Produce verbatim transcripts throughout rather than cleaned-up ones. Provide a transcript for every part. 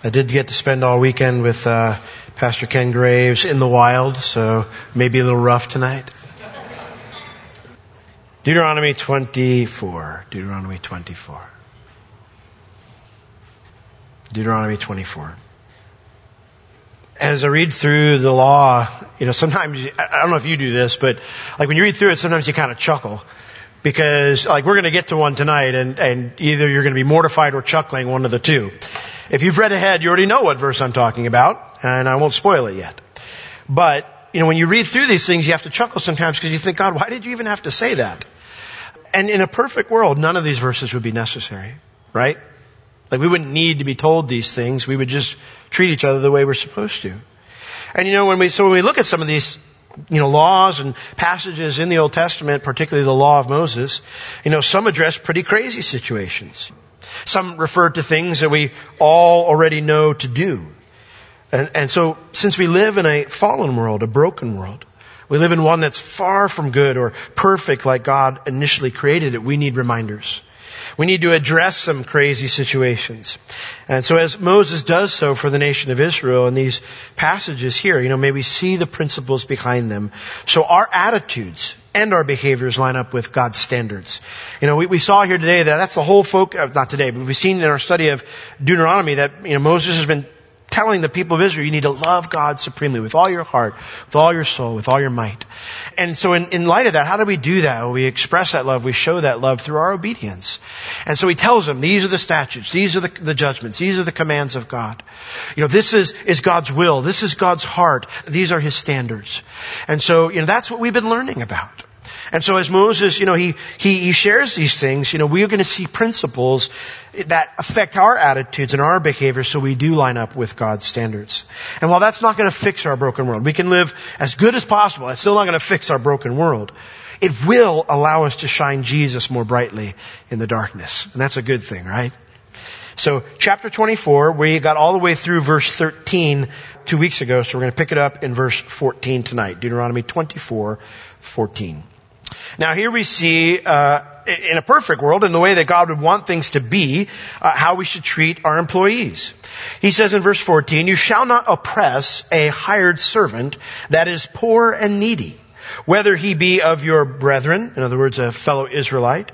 I did get to spend all weekend with uh, Pastor Ken Graves in the wild, so maybe a little rough tonight. Deuteronomy twenty-four. Deuteronomy twenty-four. Deuteronomy twenty-four. As I read through the law, you know, sometimes, I don't know if you do this, but like when you read through it, sometimes you kind of chuckle. Because like we're going to get to one tonight, and, and either you're going to be mortified or chuckling, one of the two. If you've read ahead, you already know what verse I'm talking about, and I won't spoil it yet. But, you know, when you read through these things, you have to chuckle sometimes because you think, God, why did you even have to say that? And in a perfect world, none of these verses would be necessary, right? Like we wouldn't need to be told these things. We would just treat each other the way we're supposed to. And you know, when we, so when we look at some of these, you know, laws and passages in the Old Testament, particularly the law of Moses, you know, some address pretty crazy situations. Some refer to things that we all already know to do. And, and so since we live in a fallen world, a broken world, we live in one that's far from good or perfect like God initially created it, we need reminders. We need to address some crazy situations. And so as Moses does so for the nation of Israel in these passages here, you know, may we see the principles behind them. So our attitudes and our behaviors line up with God's standards. You know, we, we saw here today that that's the whole focus, not today, but we've seen in our study of Deuteronomy that, you know, Moses has been telling the people of Israel, you need to love God supremely with all your heart, with all your soul, with all your might. And so in, in light of that, how do we do that? Well, we express that love, we show that love through our obedience. And so he tells them, these are the statutes, these are the, the judgments, these are the commands of God. You know, this is, is God's will, this is God's heart, these are his standards. And so, you know, that's what we've been learning about. And so as Moses, you know, he, he, he shares these things, you know, we are going to see principles that affect our attitudes and our behavior so we do line up with God's standards. And while that's not going to fix our broken world, we can live as good as possible. It's still not going to fix our broken world. It will allow us to shine Jesus more brightly in the darkness. And that's a good thing, right? So chapter twenty-four, we got all the way through verse thirteen two weeks ago. So we're going to pick it up in verse fourteen tonight. Deuteronomy twenty-four fourteen. Now here we see, uh, in a perfect world, in the way that God would want things to be, uh, how we should treat our employees. He says in verse fourteen, you shall not oppress a hired servant that is poor and needy, whether he be of your brethren, in other words, a fellow Israelite,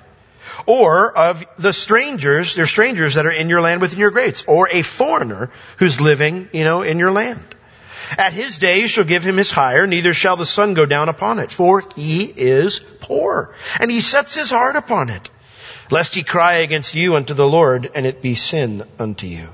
or of the strangers, they're strangers that are in your land within your gates, or a foreigner who's living, you know, in your land. At his day you shall give him his hire, neither shall the sun go down upon it, for he is poor, and he sets his heart upon it, lest he cry against you unto the Lord, and it be sin unto you.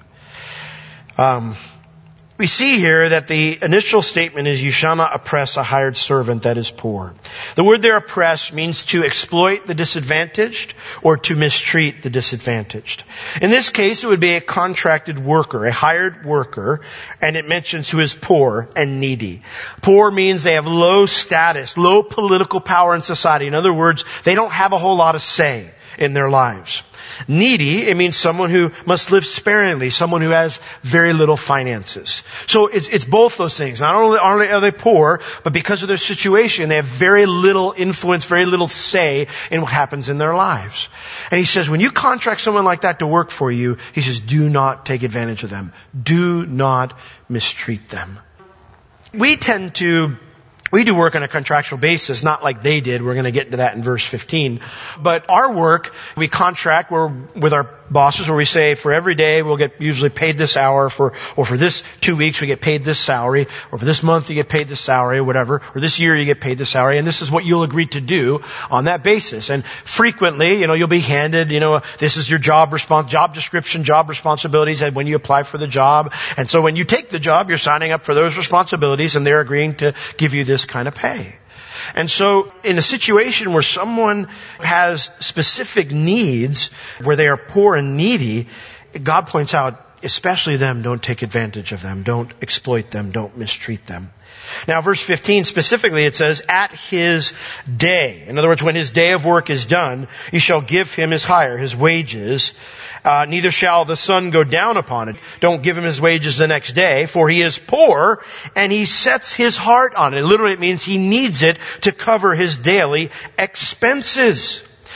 Um, we see here that the initial statement is, you shall not oppress a hired servant that is poor. The word there, oppress, means to exploit the disadvantaged or to mistreat the disadvantaged. In this case, it would be a contracted worker, a hired worker, and it mentions who is poor and needy. Poor means they have low status, low political power in society. In other words, they don't have a whole lot of say in their lives. Needy, it means someone who must live sparingly, someone who has very little finances. So it's, it's both those things. Not only are they poor, but because of their situation, they have very little influence, very little say in what happens in their lives. And he says, when you contract someone like that to work for you, he says, do not take advantage of them. Do not mistreat them. We tend to We do work on a contractual basis, not like they did. We're going to get into that in verse fifteen. But our work, we contract we're with our bosses where we say for every day we'll get usually paid this hour, for, or for this two weeks we get paid this salary, or for this month you get paid this salary, or whatever, or this year you get paid this salary, and this is what you'll agree to do on that basis. And frequently, you know, you'll be handed, you know, this is your job response, job description, job responsibilities, and when you apply for the job. And so when you take the job, you're signing up for those responsibilities, and they're agreeing to give you this kind of pay. And so in a situation where someone has specific needs, where they are poor and needy, God points out, especially them, don't take advantage of them. Don't exploit them. Don't mistreat them. Now, verse fifteen, specifically, it says, at his day. In other words, when his day of work is done, you shall give him his hire, his wages. Uh, neither shall the sun go down upon it. Don't give him his wages the next day, for he is poor, and he sets his heart on it. Literally, it means he needs it to cover his daily expenses.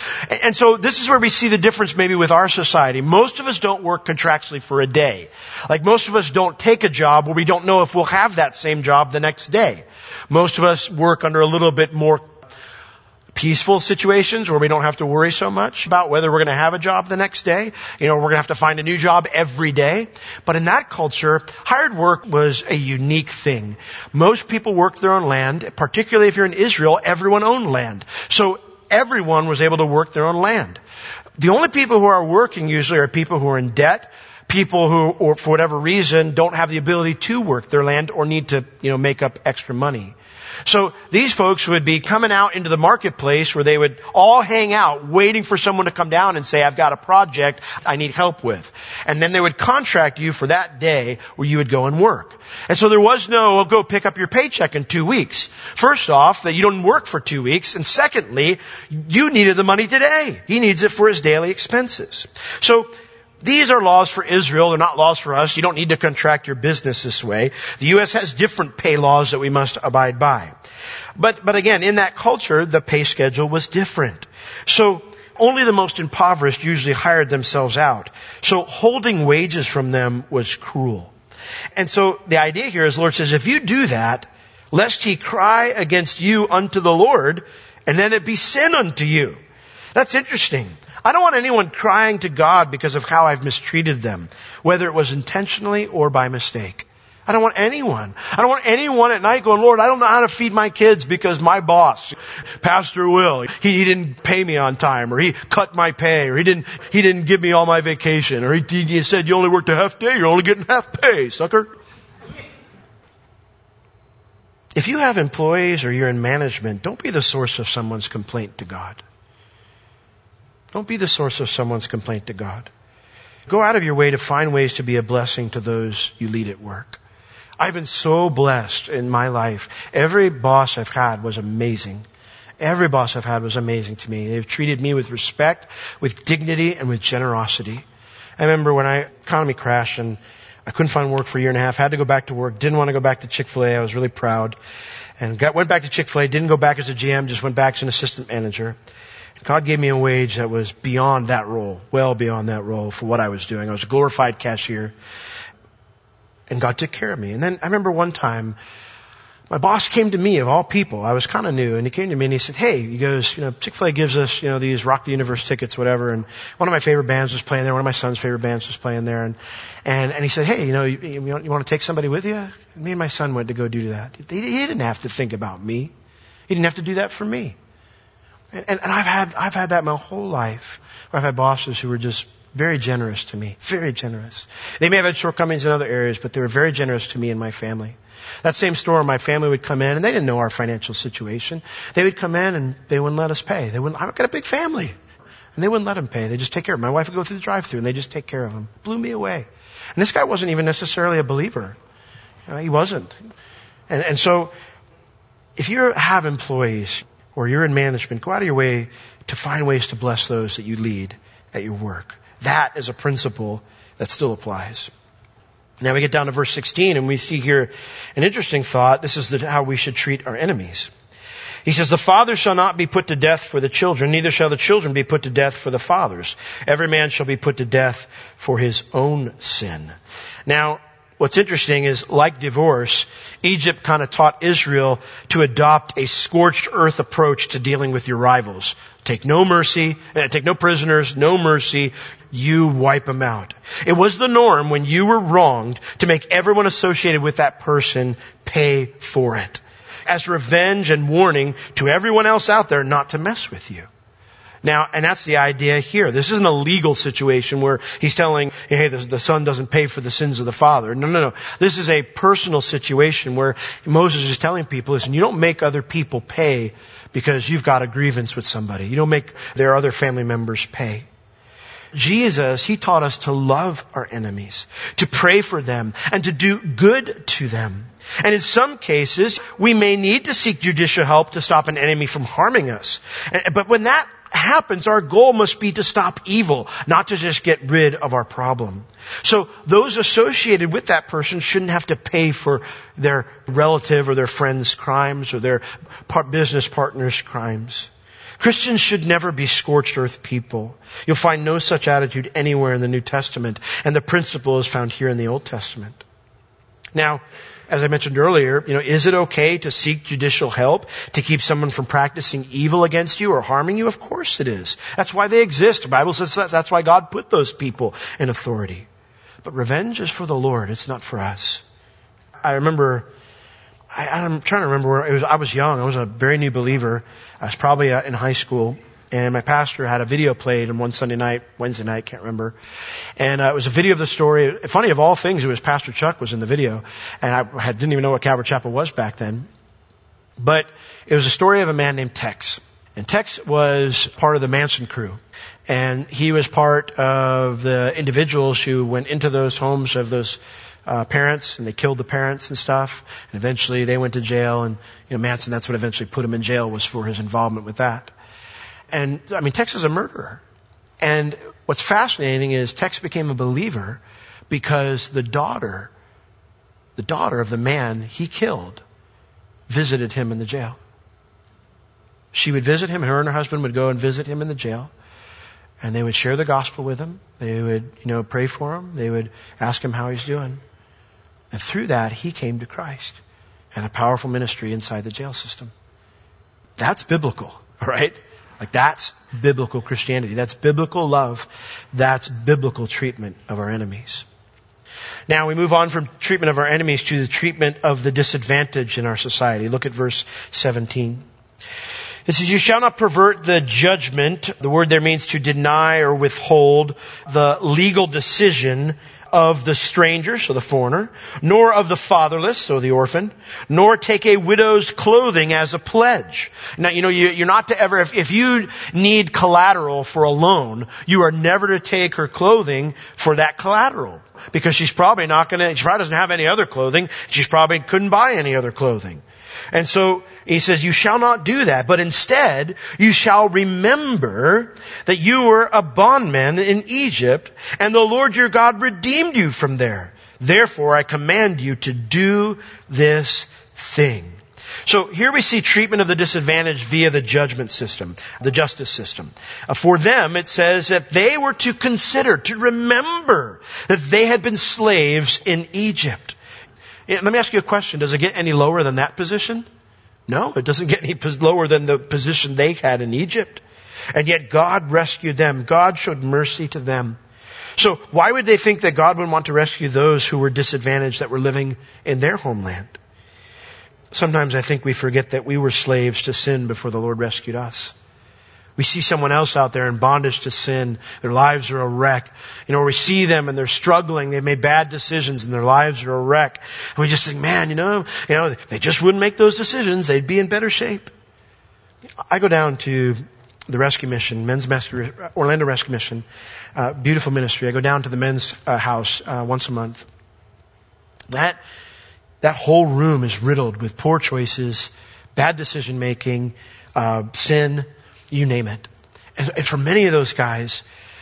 And, and so this is where we see the difference maybe with our society. Most of us don't work contractually for a day. Like most of us don't take a job where we don't know if we'll have that same job the next day. Most of us work under a little bit more peaceful situations where we don't have to worry so much about whether we're going to have a job the next day. You know, we're going to have to find a new job every day. But in that culture, hired work was a unique thing. Most people worked their own land, particularly if you're in Israel, everyone owned land. So everyone was able to work their own land. The only people who are working usually are people who are in debt, people who, or for whatever reason, don't have the ability to work their land or need to, you know, make up extra money. So these folks would be coming out into the marketplace where they would all hang out waiting for someone to come down and say, I've got a project I need help with. And then they would contract you for that day where you would go and work. And so there was no, oh, go pick up your paycheck in two weeks. First off, that you don't work for two weeks. And secondly, you needed the money today. He needs it for his daily expenses. So these are laws for Israel. They're not laws for us. You don't need to contract your business this way. The U S has different pay laws that we must abide by. But, but again, in that culture, the pay schedule was different. So only the most impoverished usually hired themselves out. So holding wages from them was cruel. And so the idea here is the Lord says, if you do that, lest he cry against you unto the Lord, and then it be sin unto you. That's interesting. I don't want anyone crying to God because of how I've mistreated them, whether it was intentionally or by mistake. I don't want anyone. I don't want anyone at night going, Lord, I don't know how to feed my kids because my boss, Pastor Will, he, he didn't pay me on time, or he cut my pay, or he didn't, he didn't give me all my vacation, or he, he said you only worked a half day, you're only getting half pay, sucker. If you have employees or you're in management, don't be the source of someone's complaint to God. Don't be the source of someone's complaint to God. Go out of your way to find ways to be a blessing to those you lead at work. I've been so blessed in my life. Every boss I've had was amazing. Every boss I've had was amazing to me. They've treated me with respect, with dignity, and with generosity. I remember when I economy crashed and I couldn't find work for a year and a half, had to go back to work, didn't want to go back to Chick-fil-A. I was really proud. And got, went back to Chick-fil-A, didn't go back as a G M, just went back as an assistant manager. God gave me a wage that was beyond that role, well beyond that role for what I was doing. I was a glorified cashier. And God took care of me. And then I remember one time, my boss came to me, of all people. I was kind of new. And he came to me and he said, hey, he goes, you know, Chick-fil-A gives us, you know, these Rock the Universe tickets, whatever. And one of my favorite bands was playing there. One of my son's favorite bands was playing there. And, and, and he said, hey, you know, you, you, you want to take somebody with you? And me and my son went to go do that. He, he didn't have to think about me. He didn't have to do that for me. And, and, and I've had, I've had that my whole life, where I've had bosses who were just very generous to me. Very generous. They may have had shortcomings in other areas, but they were very generous to me and my family. That same store, my family would come in, and they didn't know our financial situation. They would come in, and they wouldn't let us pay. They wouldn't, I've got a big family. And they wouldn't let them pay. They just take care of them. My wife would go through the drive-thru, and they just take care of them. Blew me away. And this guy wasn't even necessarily a believer. You know, he wasn't. And, and so, if you have employees, or you're in management, go out of your way to find ways to bless those that you lead at your work. That is a principle that still applies. Now we get down to verse sixteen and we see here an interesting thought. This is the, how we should treat our enemies. He says, the father shall not be put to death for the children, neither shall the children be put to death for the fathers. Every man shall be put to death for his own sin. Now, what's interesting is, like divorce, Egypt kind of taught Israel to adopt a scorched earth approach to dealing with your rivals. Take no mercy, uh, take no prisoners, no mercy. You wipe them out. It was the norm when you were wronged to make everyone associated with that person pay for it, as revenge and warning to everyone else out there not to mess with you. Now, and that's the idea here. This isn't a legal situation where he's telling, hey, the, the son doesn't pay for the sins of the father. No, no, no. This is a personal situation where Moses is telling people, listen, you don't make other people pay because you've got a grievance with somebody. You don't make their other family members pay. Jesus, he taught us to love our enemies, to pray for them, and to do good to them. And in some cases, we may need to seek judicial help to stop an enemy from harming us. But when that happens, our goal must be to stop evil, not to just get rid of our problem. So those associated with that person shouldn't have to pay for their relative or their friend's crimes or their business partner's crimes. Christians should never be scorched earth people. You'll find no such attitude anywhere in the New Testament, and the principle is found here in the Old Testament. Now, as I mentioned earlier, you know, is it okay to seek judicial help to keep someone from practicing evil against you or harming you? Of course it is. That's why they exist. The Bible says that. That's why God put those people in authority. But revenge is for the Lord. It's not for us. I remember, I, I'm trying to remember where it was. I was young. I was a very new believer. I was probably in high school. And my pastor had a video played on one Sunday night, Wednesday night, can't remember. And uh, it was a video of the story. Funny of all things, it was Pastor Chuck was in the video. And I had, didn't even know what Calvary Chapel was back then. But it was a story of a man named Tex. And Tex was part of the Manson crew. And he was part of the individuals who went into those homes of those uh, parents, and they killed the parents and stuff. And eventually they went to jail. And, you know, Manson, that's what eventually put him in jail, was for his involvement with that. And, I mean, Tex is a murderer. And what's fascinating is Tex became a believer because the daughter, the daughter of the man he killed, visited him in the jail. She would visit him, her and her husband would go and visit him in the jail. And they would share the gospel with him. They would, you know, pray for him. They would ask him how he's doing. And through that, he came to Christ and a powerful ministry inside the jail system. That's biblical, right? Like, that's biblical Christianity. That's biblical love. That's biblical treatment of our enemies. Now we move on from treatment of our enemies to the treatment of the disadvantaged in our society. Look at verse seventeen. It says, you shall not pervert the judgment. The word there means to deny or withhold the legal decision of the stranger, so the foreigner, nor of the fatherless, so the orphan, nor take a widow's clothing as a pledge. Now, you know, you, you're not to ever, if, if you need collateral for a loan, you are never to take her clothing for that collateral. Because she's probably not going to, she probably doesn't have any other clothing. She's probably couldn't buy any other clothing. And so he says, you shall not do that, but instead you shall remember that you were a bondman in Egypt, and the Lord your God redeemed you from there. Therefore I command you to do this thing. So here we see treatment of the disadvantaged via the judgment system, the justice system. Uh, for them, it says that they were to consider, to remember that they had been slaves in Egypt. Let me ask you a question. Does it get any lower than that position? No, it doesn't get any lower than the position they had in Egypt. And yet God rescued them. God showed mercy to them. So why would they think that God would want to rescue those who were disadvantaged that were living in their homeland? Sometimes I think we forget that we were slaves to sin before the Lord rescued us. We see someone else out there in bondage to sin. Their lives are a wreck. You know, we see them and they're struggling. They've made bad decisions and their lives are a wreck. And we just think, man, you know, you know, if they just wouldn't make those decisions, they'd be in better shape. I go down to the rescue mission, men's rescue, Orlando Rescue Mission, uh, beautiful ministry. I go down to the men's uh, house uh, once a month. That that whole room is riddled with poor choices, bad decision making, uh, sin. You name it. And, and for many of those guys,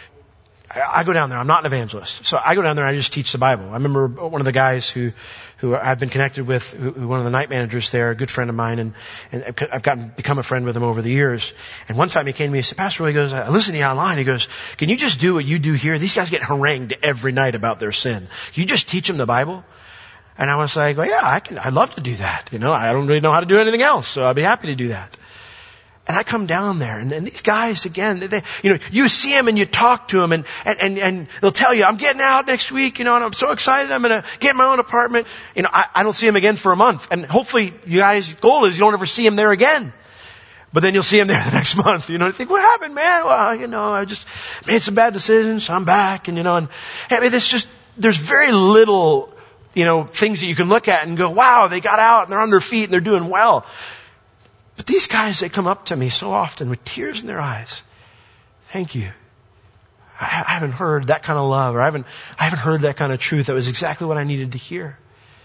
I, I go down there. I'm not an evangelist. So I go down there and I just teach the Bible. I remember one of the guys who, who I've been connected with, who, who one of the night managers there, a good friend of mine, and, and I've gotten, become a friend with him over the years. And one time he came to me and said, Pastor, he goes, I listen to you online. He goes, can you just do what you do here? These guys get harangued every night about their sin. Can you just teach them the Bible? And I was like, well, yeah, I can, I'd love to do that. You know, I don't really know how to do anything else, so I'd be happy to do that. And I come down there, and, and these guys, again, they, you know, you see them and you talk to them, and, and, and, and they'll tell you, I'm getting out next week, you know, and I'm so excited, I'm going to get my own apartment. You know, I, I don't see them again for a month. And hopefully, you guys' goal is you don't ever see them there again. But then you'll see them there the next month, you know, and you think, what happened, man? Well, you know, I just made some bad decisions, so I'm back, and, you know, and, I mean, there's just, there's very little, you know, things that you can look at and go, wow, they got out, and they're on their feet, and they're doing well. But these guys, they come up to me so often with tears in their eyes. Thank you. I, I haven't heard that kind of love, or I haven't, I haven't heard that kind of truth. That was exactly what I needed to hear.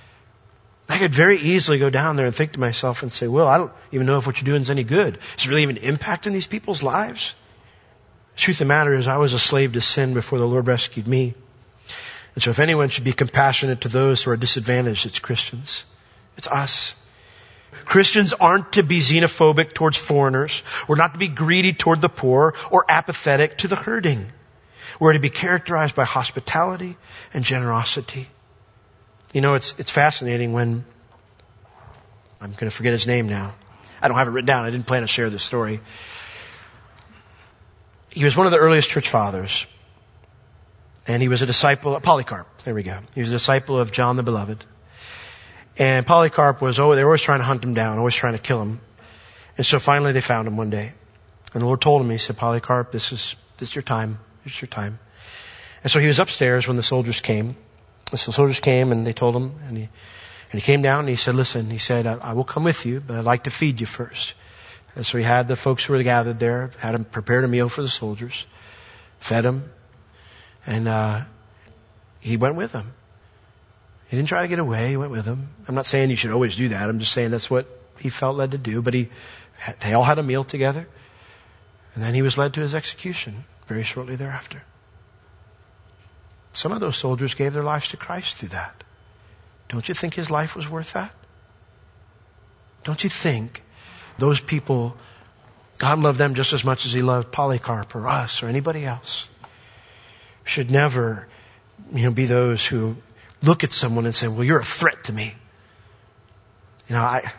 I could very easily go down there and think to myself and say, well, I don't even know if what you're doing is any good. Is it really even impacting these people's lives? The truth of the matter is I was a slave to sin before the Lord rescued me. And so if anyone should be compassionate to those who are disadvantaged, it's Christians. It's us. Christians aren't to be xenophobic towards foreigners. We're not to be greedy toward the poor or apathetic to the hurting. We're to be characterized by hospitality and generosity. You know, it's, it's fascinating when, I'm going to forget his name now. I don't have it written down. I didn't plan to share this story. He was one of the earliest church fathers. And he was a disciple of Polycarp. There we go. He was a disciple of John the Beloved. And Polycarp was, oh, they were always trying to hunt him down, always trying to kill him. And so finally they found him one day. And the Lord told him, he said, Polycarp, this is, this is your time. This is your time. And so he was upstairs when the soldiers came. The soldiers came and they told him, and he, and he came down and he said, listen, he said, I, I will come with you, but I'd like to feed you first. And so he had the folks who were gathered there, had them prepared a meal for the soldiers, fed them, and, uh, he went with them. He didn't try to get away. He went with them. I'm not saying you should always do that. I'm just saying that's what he felt led to do. But he, they all had a meal together. And then he was led to his execution very shortly thereafter. Some of those soldiers gave their lives to Christ through that. Don't you think his life was worth that? Don't you think those people, God loved them just as much as he loved Polycarp or us or anybody else? Should never, you know, be those who look at someone and say, well, you're a threat to me. You know, I,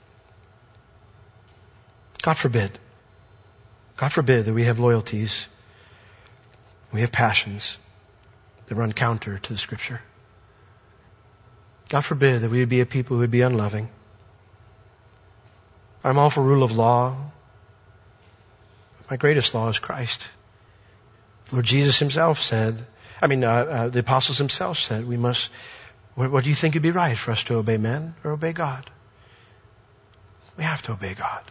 God forbid, God forbid that we have loyalties, we have passions that run counter to the Scripture. God forbid that we would be a people who would be unloving. I'm all for rule of law. My greatest law is Christ. Lord Jesus himself said, I mean, uh, uh, the apostles themselves said, we must, what, what do you think would be right for us to obey men or obey God? We have to obey God.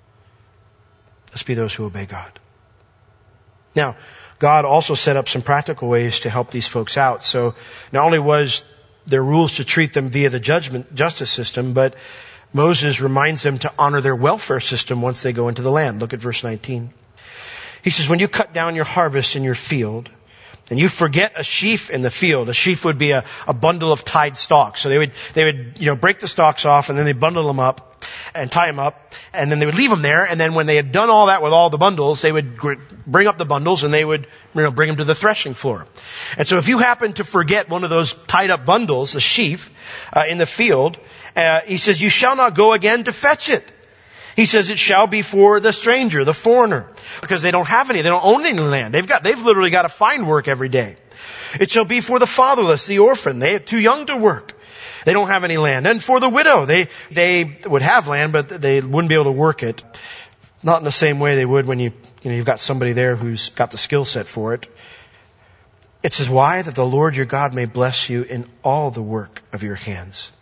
Let's be those who obey God. Now, God also set up some practical ways to help these folks out. So not only was there rules to treat them via the judgment, justice system, but Moses reminds them to honor their welfare system once they go into the land. Look at verse nineteen. He says, when you cut down your harvest in your field, and you forget a sheaf in the field. A sheaf would be a, a bundle of tied stalks. So they would, they would, you know, break the stalks off and then they bundle them up and tie them up and then they would leave them there. And then when they had done all that with all the bundles, they would gr- bring up the bundles and they would, you know, bring them to the threshing floor. And so if you happen to forget one of those tied up bundles, the sheaf, uh, in the field, uh, he says, you shall not go again to fetch it. He says it shall be for the stranger, the foreigner, because they don't have any. They don't own any land. They've got, they've literally got to find work every day. It shall be for the fatherless, the orphan. They are too young to work. They don't have any land. And for the widow, they, they would have land, but they wouldn't be able to work it. Not in the same way they would when you, you know, you've got somebody there who's got the skill set for it. It says, why? That the Lord your God may bless you in all the work of your hands.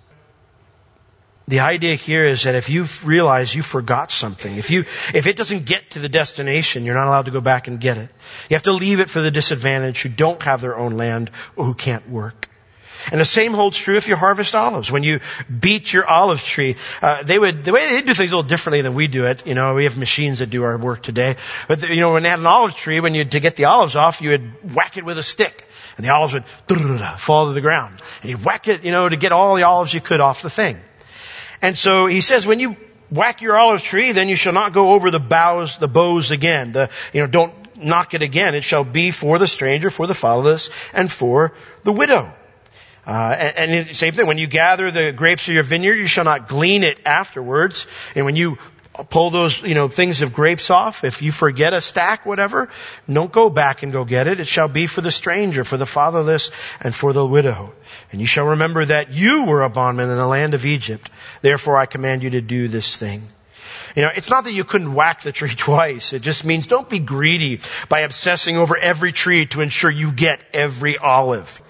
The idea here is that if you realize you forgot something, if you, if it doesn't get to the destination, you're not allowed to go back and get it. You have to leave it for the disadvantaged who don't have their own land or who can't work. And the same holds true if you harvest olives. When you beat your olive tree, uh, they would, the way they do things a little differently than we do it. You know, we have machines that do our work today. But, the, you know, when they had an olive tree, when you, to get the olives off, you would whack it with a stick. And the olives would fall to the ground. And you'd whack it, you know, to get all the olives you could off the thing. And so he says, when you whack your olive tree, then you shall not go over the boughs, the boughs again. The, you know, don't knock it again. It shall be for the stranger, for the fatherless, and for the widow. Uh, and, and same thing, when you gather the grapes of your vineyard, you shall not glean it afterwards. And when you pull those, you know, things of grapes off, if you forget a stack, whatever, don't go back and go get it. It shall be for the stranger, for the fatherless, and for the widow. And you shall remember that you were a bondman in the land of Egypt. Therefore I command you to do this thing. You know, it's not that you couldn't whack the tree twice. It just means don't be greedy by obsessing over every tree to ensure you get every olive.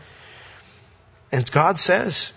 And God says,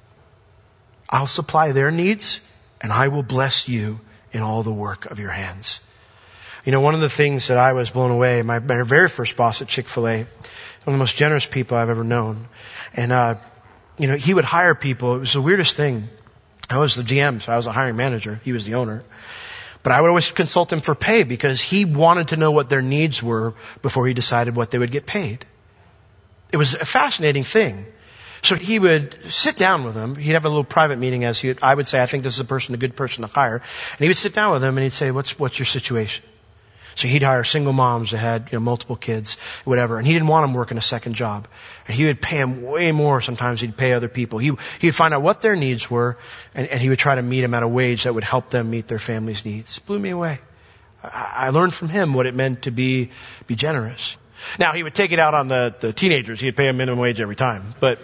I'll supply their needs and I will bless you in all the work of your hands. You know, one of the things that I was blown away, my, my very first boss at Chick-fil-A, one of the most generous people I've ever known. And, uh, you know, he would hire people. It was the weirdest thing. I was the G M, so I was the hiring manager. He was the owner. But I would always consult him for pay because he wanted to know what their needs were before he decided what they would get paid. It was a fascinating thing. So he would sit down with them. He'd have a little private meeting as he would, I would say, I think this is a person, a good person to hire. And he would sit down with them and he'd say, what's, what's your situation? So he'd hire single moms that had, you know, multiple kids, whatever. And he didn't want them working a second job. And he would pay them way more. Sometimes he'd pay other people. He, he would find out what their needs were, and, and he would try to meet them at a wage that would help them meet their family's needs. It blew me away. I, I learned from him what it meant to be, be generous. Now, he would take it out on the, the teenagers. He'd pay them minimum wage every time. But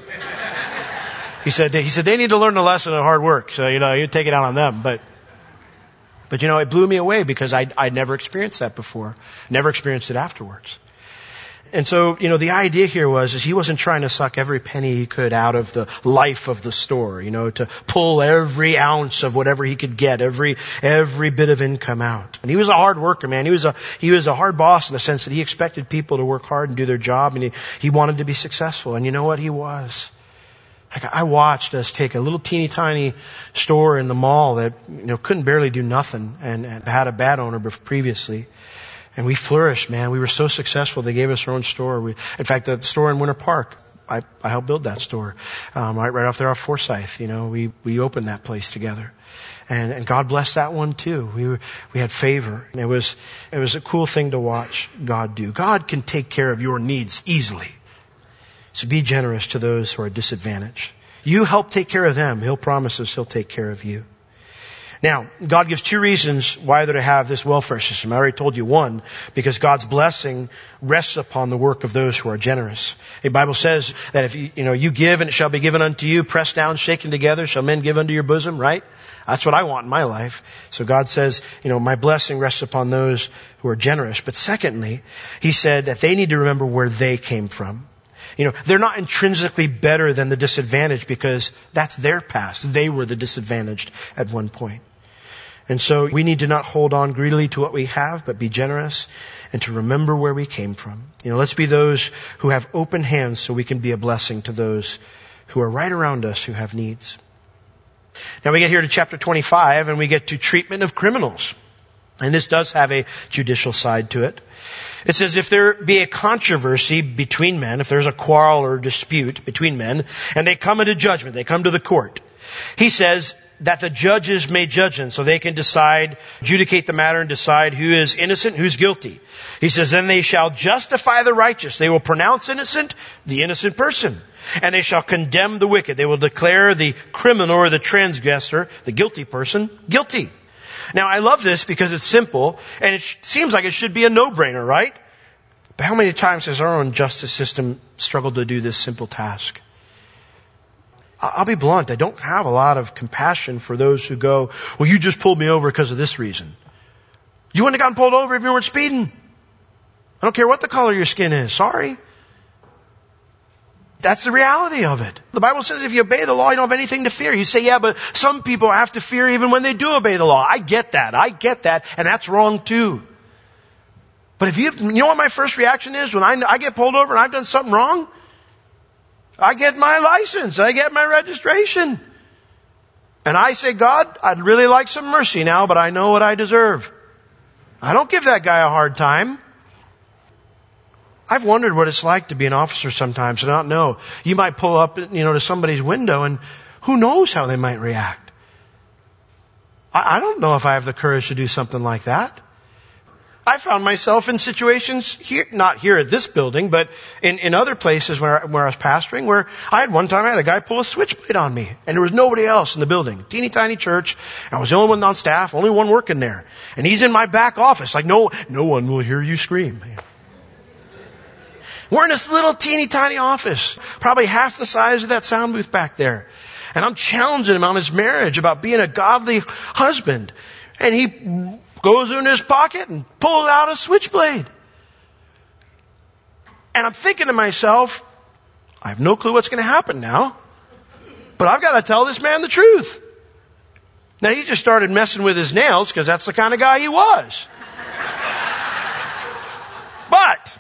he said, he said they need to learn the lesson of hard work. So, you know, he'd take it out on them. But But you know, it blew me away because I I'd never experienced that before. Never experienced it afterwards. And so, you know, the idea here was, is he wasn't trying to suck every penny he could out of the life of the store, you know, to pull every ounce of whatever he could get, every, every bit of income out. And he was a hard worker, man. He was a, he was a hard boss in the sense that he expected people to work hard and do their job, and he, he wanted to be successful. And you know what? He was. Like, I watched us take a little teeny tiny store in the mall that, you know, couldn't barely do nothing and, and had a bad owner previously. And we flourished, man. We were so successful. They gave us our own store. We, in fact, the store in Winter Park, I, I helped build that store. Um, right, right off there off Forsyth, you know, we, we opened that place together. And, and God blessed that one too. We were, we had favor. And it was, it was a cool thing to watch God do. God can take care of your needs easily. So be generous to those who are disadvantaged. You help take care of them. He'll promise us He'll take care of you. Now, God gives two reasons why they're to have this welfare system. I already told you one, because God's blessing rests upon the work of those who are generous. The Bible says that if you, you know, you give and it shall be given unto you, pressed down, shaken together, shall men give unto your bosom, right? That's what I want in my life. So God says, you know, my blessing rests upon those who are generous. But secondly, He said that they need to remember where they came from. You know, they're not intrinsically better than the disadvantaged because that's their past. They were the disadvantaged at one point. And so we need to not hold on greedily to what we have, but be generous and to remember where we came from. You know, let's be those who have open hands so we can be a blessing to those who are right around us who have needs. Now we get here to chapter twenty-five and we get to treatment of criminals. And this does have a judicial side to it. It says, if there be a controversy between men, if there's a quarrel or dispute between men, and they come into judgment, they come to the court, he says that the judges may judge them so they can decide, adjudicate the matter and decide who is innocent, who's guilty. He says, then they shall justify the righteous. They will pronounce innocent the innocent person. And they shall condemn the wicked. They will declare the criminal or the transgressor, the guilty person, guilty. Now, I love this because it's simple, and it sh- seems like it should be a no-brainer, right? But how many times has our own justice system struggled to do this simple task? I- I'll be blunt. I don't have a lot of compassion for those who go, well, you just pulled me over because of this reason. You wouldn't have gotten pulled over if you weren't speeding. I don't care what the color of your skin is. Sorry. That's the reality of it. The Bible says if you obey the law, you don't have anything to fear. You say, yeah, but some people have to fear even when they do obey the law. I get that. I get that. And that's wrong too. But if you, you know what my first reaction is when I, I get pulled over and I've done something wrong? I get my license. I get my registration. And I say, God, I'd really like some mercy now, but I know what I deserve. I don't give that guy a hard time. I've wondered what it's like to be an officer sometimes and not know. You might pull up, you know, to somebody's window and who knows how they might react. I, I don't know if I have the courage to do something like that. I found myself in situations here, not here at this building, but in, in other places where, where I was pastoring, where I had one time I had a guy pull a switchblade on me and there was nobody else in the building. Teeny tiny church. I was the only one on staff, only one working there. And he's in my back office. Like no, no one will hear you scream. We're in this little teeny tiny office, probably half the size of that sound booth back there. And I'm challenging him on his marriage about being a godly husband. And he goes in his pocket and pulls out a switchblade. And I'm thinking to myself, I have no clue what's going to happen now, but I've got to tell this man the truth. Now he just started messing with his nails because that's the kind of guy he was. But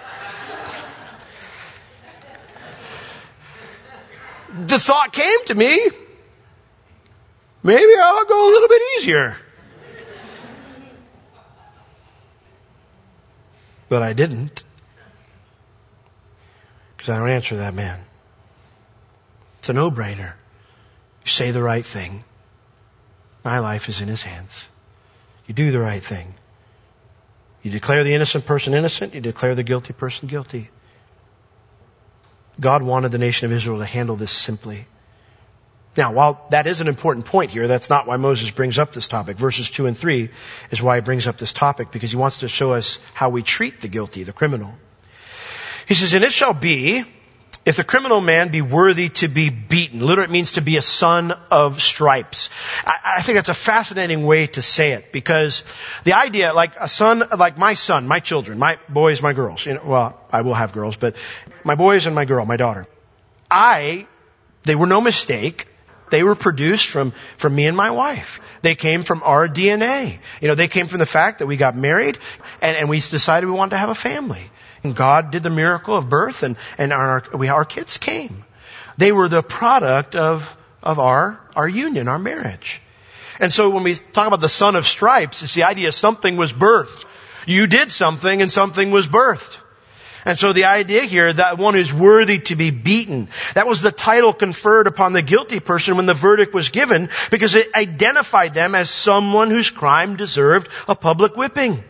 the thought came to me, maybe I'll go a little bit easier. But I didn't. Because I don't answer that man. It's a no-brainer. You say the right thing. My life is in his hands. You do the right thing. You declare the innocent person innocent. You declare the guilty person guilty. God wanted the nation of Israel to handle this simply. Now, while that is an important point here, that's not why Moses brings up this topic. Verses two and three is why he brings up this topic, because he wants to show us how we treat the guilty, the criminal. He says, and it shall be, if the criminal man be worthy to be beaten. Literally, it means to be a son of stripes. I, I think that's a fascinating way to say it, because the idea, like a son, like my son, my children, my boys, my girls, you know, well, I will have girls, but my boys and my girl, my daughter, I, they were no mistake. They were produced from, from me and my wife. They came from our D N A. You know, they came from the fact that we got married and, and we decided we wanted to have a family. And God did the miracle of birth, and, and our, we, our kids came. They were the product of, of our, our union, our marriage. And so when we talk about the son of stripes, it's the idea something was birthed. You did something and something was birthed. And so the idea here, that one is worthy to be beaten. That was the title conferred upon the guilty person when the verdict was given, because it identified them as someone whose crime deserved a public whipping.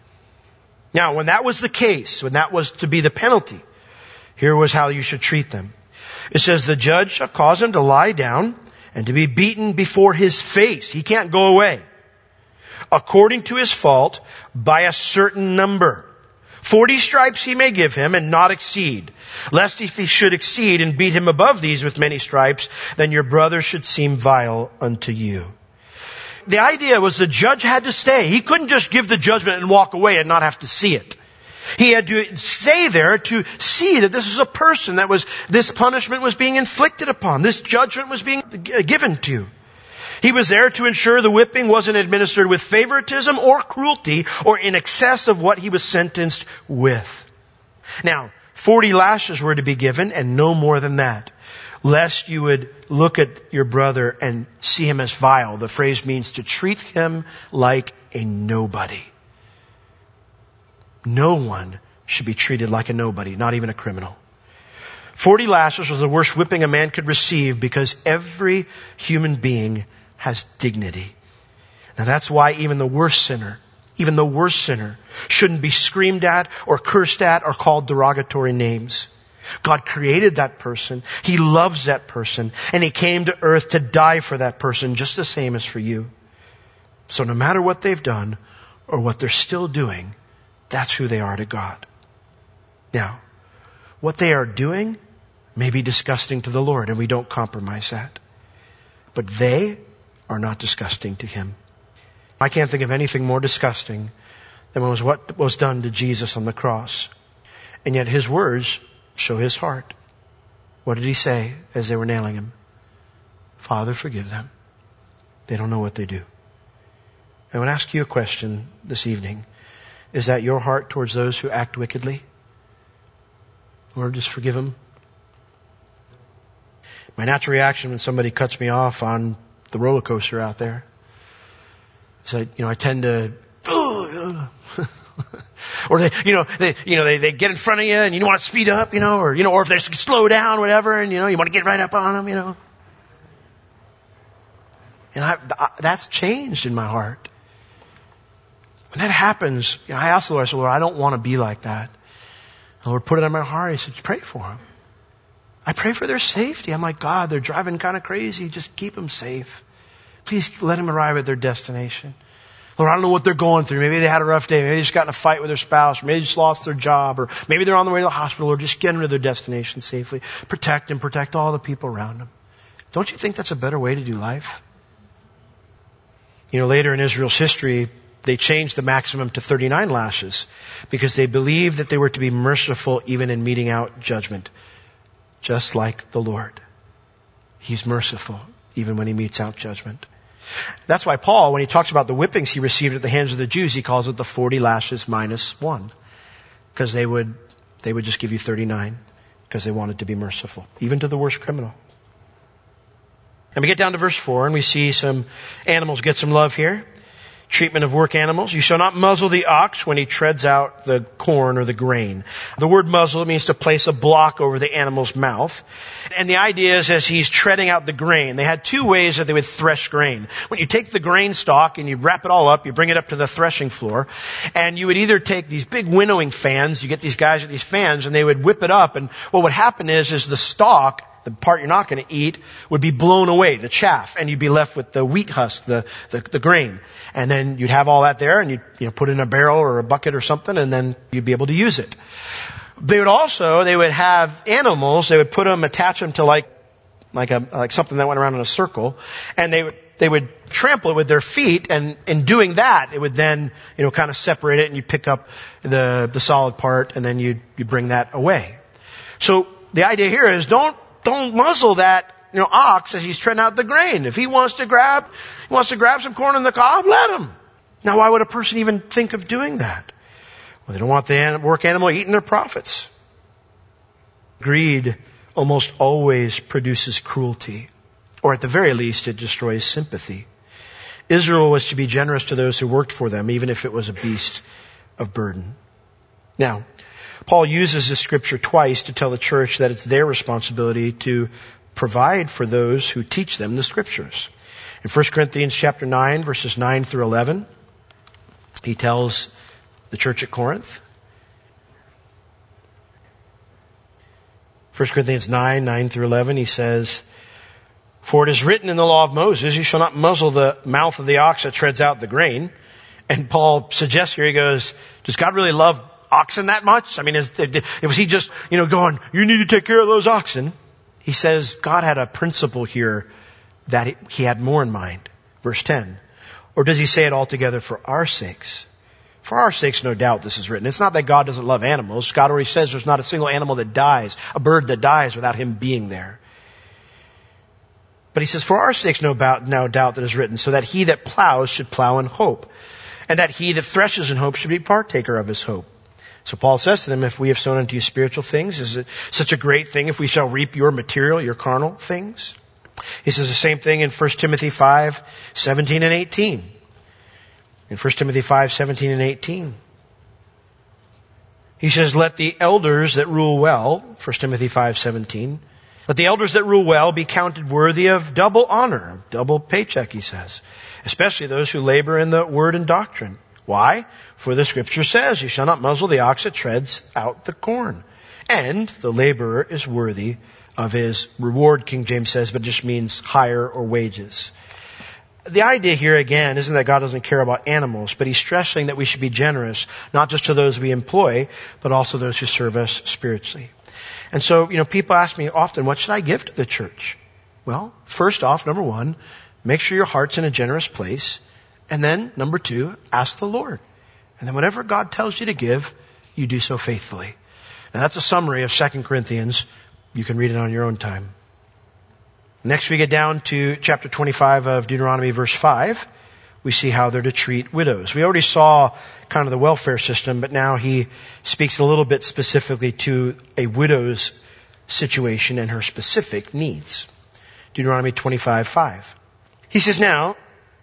Now, when that was the case, when that was to be the penalty, here was how you should treat them. It says, the judge shall cause him to lie down and to be beaten before his face. He can't go away. According to his fault, by a certain number. Forty stripes he may give him and not exceed. Lest if he should exceed and beat him above these with many stripes, then your brother should seem vile unto you. The idea was the judge had to stay. He couldn't just give the judgment and walk away and not have to see it. He had to stay there to see that this was a person that was, this punishment was being inflicted upon. This judgment was being given to. He was there to ensure the whipping wasn't administered with favoritism or cruelty or in excess of what he was sentenced with. Now, forty lashes were to be given and no more than that, lest you would look at your brother and see him as vile. The phrase means to treat him like a nobody. No one should be treated like a nobody, not even a criminal. Forty lashes was the worst whipping a man could receive, because every human being has dignity. Now that's why even the worst sinner, even the worst sinner, shouldn't be screamed at or cursed at or called derogatory names. God created that person. He loves that person. And He came to earth to die for that person, just the same as for you. So no matter what they've done or what they're still doing, that's who they are to God. Now, what they are doing may be disgusting to the Lord, and we don't compromise that. But they are not disgusting to Him. I can't think of anything more disgusting than was what was done to Jesus on the cross. And yet His words show His heart. What did He say as they were nailing Him? Father, forgive them. They don't know what they do. I want to ask you a question this evening. Is that your heart towards those who act wickedly? Or just forgive them? My natural reaction when somebody cuts me off on the roller coaster out there is that, you know, I tend to, or they, you know, they, you know, they, they get in front of you and you want to speed up, you know, or, you know, or if they slow down, whatever, and, you know, you want to get right up on them, you know. And I, I, that's changed in my heart. When that happens, you know, I ask the Lord, I said, Lord, I don't want to be like that. The Lord put it on my heart. He said, pray for them. I pray for their safety. I'm like, God, they're driving kind of crazy. Just keep them safe. Please let them arrive at their destination. Lord, I don't know what they're going through. Maybe they had a rough day. Maybe they just got in a fight with their spouse. Or maybe they just lost their job. Or maybe they're on the way to the hospital. Or just get them to their destination safely. Protect them. Protect all the people around them. Don't you think that's a better way to do life? You know, later in Israel's history, they changed the maximum to thirty-nine lashes because they believed that they were to be merciful even in meting out judgment. Just like the Lord. He's merciful even when He metes out judgment. That's why Paul, when he talks about the whippings he received at the hands of the Jews, he calls it the forty lashes minus one. Because they would, they would just give you thirty-nine because they wanted to be merciful, even to the worst criminal. And we get down to verse four and we see some animals get some love here. treatment of work animals. You shall not muzzle the ox when he treads out the corn or the grain. The word muzzle means to place a block over the animal's mouth. And the idea is as he's treading out the grain, they had two ways that they would thresh grain. When you take the grain stalk and you wrap it all up, you bring it up to the threshing floor, and you would either take these big winnowing fans, you get these guys with these fans, and they would whip it up, and what would happen is, is the stalk, the part you're not going to eat, would be blown away, the chaff, and you'd be left with the wheat husk, the, the, the grain. And then you'd have all that there, and you'd, you know, put it in a barrel or a bucket or something, and then you'd be able to use it. They would also, they would have animals, they would put them, attach them to like, like a, like something that went around in a circle, and they would, they would trample it with their feet, and in doing that, it would then, you know, kind of separate it, and you pick up the, the solid part, and then you, you bring that away. So, the idea here is don't, don't muzzle that, you know, ox as he's treading out the grain. If he wants to grab, he wants to grab some corn in the cob, let him. Now, why would a person even think of doing that? Well, they don't want the work animal eating their profits. Greed almost always produces cruelty, or at the very least, it destroys sympathy. Israel was to be generous to those who worked for them, even if it was a beast of burden. Now, Paul uses this scripture twice to tell the church that it's their responsibility to provide for those who teach them the scriptures. In First Corinthians chapter nine, verses nine through eleven, he tells the church at Corinth. First Corinthians nine, nine through eleven, he says, "For it is written in the law of Moses, you shall not muzzle the mouth of the ox that treads out the grain." And Paul suggests here, he goes, does God really love oxen that much? I mean, is, was he just, you know, going, you need to take care of those oxen? He says God had a principle here that he had more in mind. Verse ten. Or does he say it altogether for our sakes? For our sakes, no doubt this is written. It's not that God doesn't love animals. God already says there's not a single animal that dies, a bird that dies without him being there. But he says, for our sakes, no doubt, no doubt that is written, so that he that plows should plow in hope, and that he that threshes in hope should be partaker of his hope. So Paul says to them, if we have sown unto you spiritual things, is it such a great thing if we shall reap your material, your carnal things? He says the same thing in First Timothy five, seventeen and eighteen. In First Timothy five, seventeen and eighteen. He says, let the elders that rule well, First Timothy five, seventeen, let the elders that rule well be counted worthy of double honor, double paycheck, he says, especially those who labor in the word and doctrine. Why? For the scripture says, you shall not muzzle the ox that treads out the corn. And the laborer is worthy of his reward, King James says, but it just means hire or wages. The idea here again isn't that God doesn't care about animals, but he's stressing that we should be generous, not just to those we employ, but also those who serve us spiritually. And so, you know, people ask me often, what should I give to the church? Well, first off, number one, make sure your heart's in a generous place. And then, number two, ask the Lord. And then whatever God tells you to give, you do so faithfully. Now that's a summary of Second Corinthians. You can read it on your own time. Next we get down to chapter twenty-five of Deuteronomy, verse five. We see how they're to treat widows. We already saw kind of the welfare system, but now he speaks a little bit specifically to a widow's situation and her specific needs. Deuteronomy twenty-five, five. He says, now,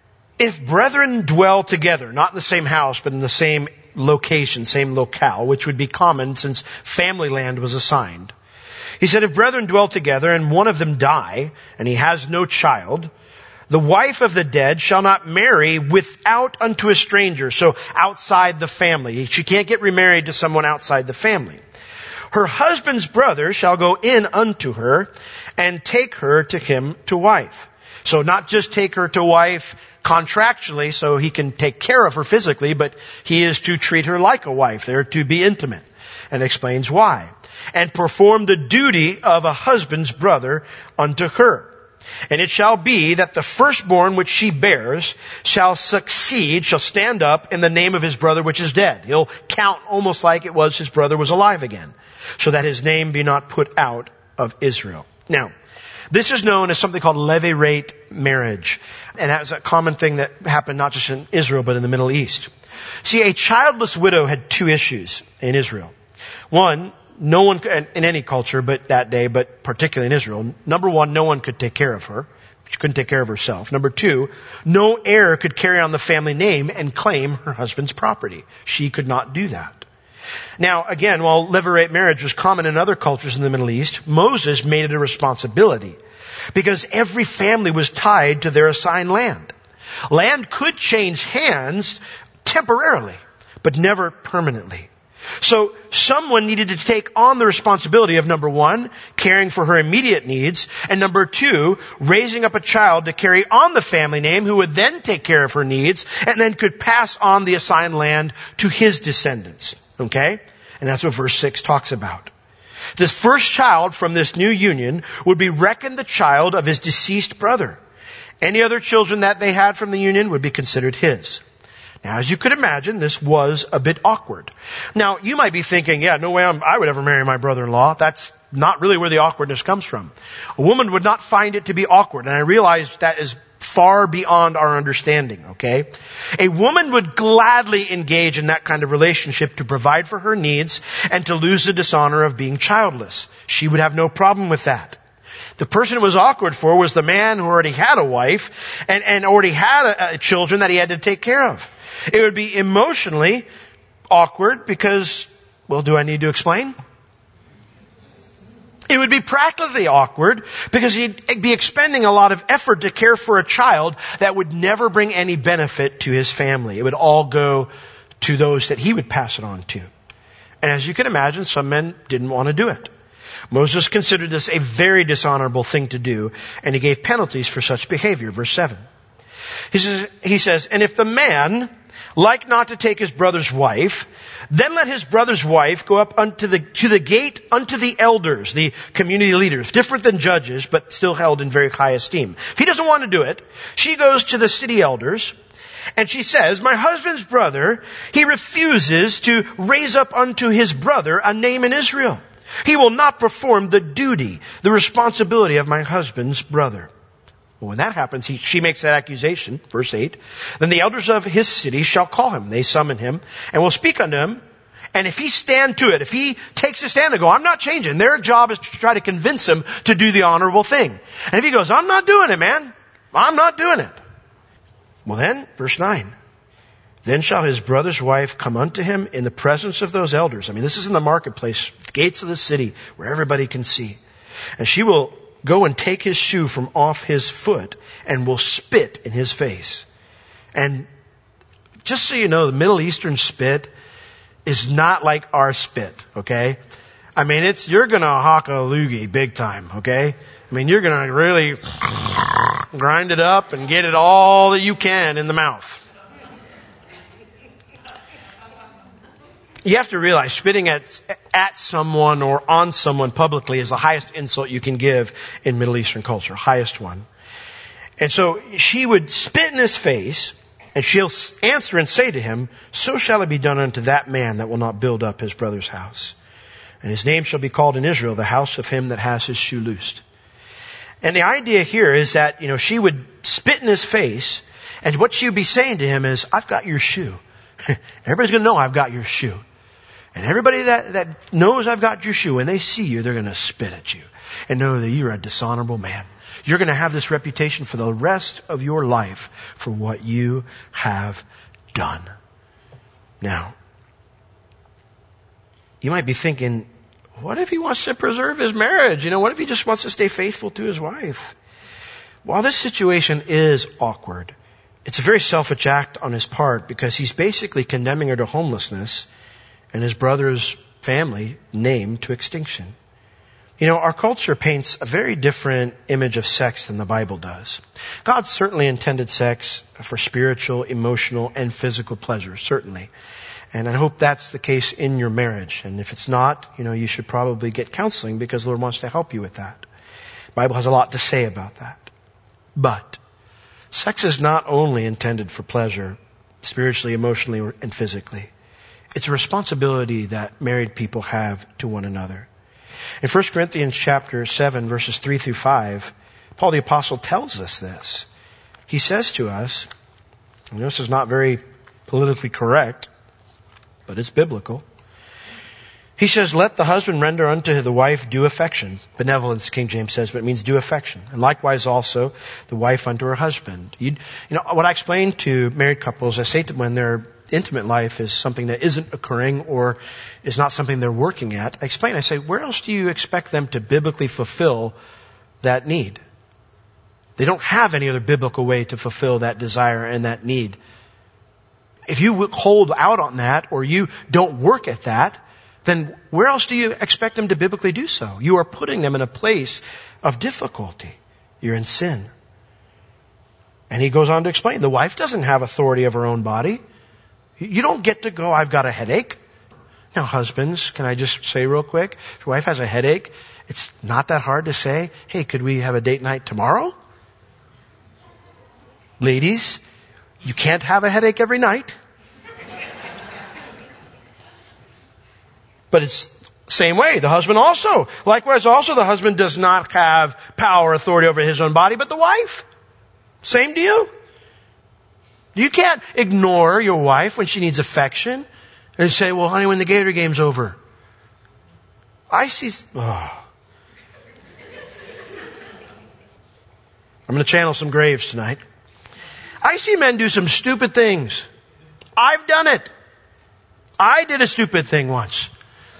if brethren dwell together, not in the same house, but in the same location, same locale, which would be common since family land was assigned. He said, if brethren dwell together and one of them die, and he has no child, the wife of the dead shall not marry without unto a stranger, so outside the family. She can't get remarried to someone outside the family. Her husband's brother shall go in unto her and take her to him to wife. So not just take her to wife contractually so he can take care of her physically, but he is to treat her like a wife. They're to be intimate. And explains why. And perform the duty of a husband's brother unto her. And it shall be that the firstborn which she bears shall succeed, shall stand up in the name of his brother which is dead. He'll count almost like it was his brother was alive again, so that his name be not put out of Israel. Now, this is known as something called levirate marriage. And that was a common thing that happened not just in Israel, but in the Middle East. See, a childless widow had two issues in Israel. One, no one, in any culture but that day, but particularly in Israel, number one, no one could take care of her. She couldn't take care of herself. Number two, no heir could carry on the family name and claim her husband's property. She could not do that. Now, again, while levirate marriage was common in other cultures in the Middle East, Moses made it a responsibility because every family was tied to their assigned land. Land could change hands temporarily, but never permanently. So someone needed to take on the responsibility of, number one, caring for her immediate needs, and number two, raising up a child to carry on the family name who would then take care of her needs and then could pass on the assigned land to his descendants. Okay? And that's what verse six talks about. This first child from this new union would be reckoned the child of his deceased brother. Any other children that they had from the union would be considered his. Now, as you could imagine, this was a bit awkward. Now, you might be thinking, yeah, no way I'm, I would ever marry my brother-in-law. That's not really where the awkwardness comes from. A woman would not find it to be awkward, and I realize that is far beyond our understanding, okay? A woman would gladly engage in that kind of relationship to provide for her needs and to lose the dishonor of being childless. She would have no problem with that. The person it was awkward for was the man who already had a wife and, and already had a, a children that he had to take care of. It would be emotionally awkward because, well, do I need to explain? It would be practically awkward because he'd be expending a lot of effort to care for a child that would never bring any benefit to his family. It would all go to those that he would pass it on to. And as you can imagine, some men didn't want to do it. Moses considered this a very dishonorable thing to do, and he gave penalties for such behavior. Verse seven. He says, he says, and if the man like not to take his brother's wife, then let his brother's wife go up unto the, to the gate unto the elders, the community leaders, different than judges, but still held in very high esteem. If he doesn't want to do it, she goes to the city elders, and she says, my husband's brother, he refuses to raise up unto his brother a name in Israel. He will not perform the duty, the responsibility of my husband's brother. Well, when that happens, he, she makes that accusation, verse eight. Then the elders of his city shall call him. They summon him and will speak unto him. And if he stand to it, if he takes a stand and go, I'm not changing, their job is to try to convince him to do the honorable thing. And if he goes, I'm not doing it, man. I'm not doing it. Well then, verse nine. Then shall his brother's wife come unto him in the presence of those elders. I mean, this is in the marketplace, the gates of the city, where everybody can see. And she will go and take his shoe from off his foot and will spit in his face. And just so you know, the Middle Eastern spit is not like our spit, okay? I mean, it's, you're gonna hawk a loogie big time, okay? I mean, you're gonna really grind it up and get it all that you can in the mouth. You have to realize spitting at, at someone or on someone publicly is the highest insult you can give in Middle Eastern culture. Highest one. And so she would spit in his face and she'll answer and say to him, so shall it be done unto that man that will not build up his brother's house. And his name shall be called in Israel the house of him that has his shoe loosed. And the idea here is that, you know, she would spit in his face and what she would be saying to him is, I've got your shoe. Everybody's going to know I've got your shoe. And everybody that, that knows I've got your shoe, when they see you, they're going to spit at you and know that you're a dishonorable man. You're going to have this reputation for the rest of your life for what you have done. Now, you might be thinking, what if he wants to preserve his marriage? You know, what if he just wants to stay faithful to his wife? While this situation is awkward, it's a very selfish act on his part because he's basically condemning her to homelessness and his brother's family name to extinction. You know, our culture paints a very different image of sex than the Bible does. God certainly intended sex for spiritual, emotional, and physical pleasure, certainly. And I hope that's the case in your marriage. And if it's not, you know, you should probably get counseling because the Lord wants to help you with that. The Bible has a lot to say about that. But sex is not only intended for pleasure, spiritually, emotionally, and physically. It's a responsibility that married people have to one another. In First Corinthians chapter seven, verses three through five, Paul the Apostle tells us this. He says to us, and this is not very politically correct, but it's biblical. He says, let the husband render unto the wife due affection. Benevolence, King James says, but it means due affection. And likewise also the wife unto her husband. You, you know, what I explain to married couples, I say to them when their intimate life is something that isn't occurring or is not something they're working at, I explain, I say, where else do you expect them to biblically fulfill that need? They don't have any other biblical way to fulfill that desire and that need. If you hold out on that or you don't work at that, then where else do you expect them to biblically do so? You are putting them in a place of difficulty. You're in sin. And he goes on to explain, the wife doesn't have authority of her own body. You don't get to go, I've got a headache. Now, husbands, can I just say real quick, if your wife has a headache, it's not that hard to say, hey, could we have a date night tomorrow? Ladies, you can't have a headache every night. But it's the same way. The husband also. Likewise also the husband does not have power, authority over his own body, but the wife. Same deal. You can't ignore your wife when she needs affection and say, well, honey, when the Gator game's over. I see... Oh. I'm going to channel some Graves tonight. I see men do some stupid things. I've done it. I did a stupid thing once.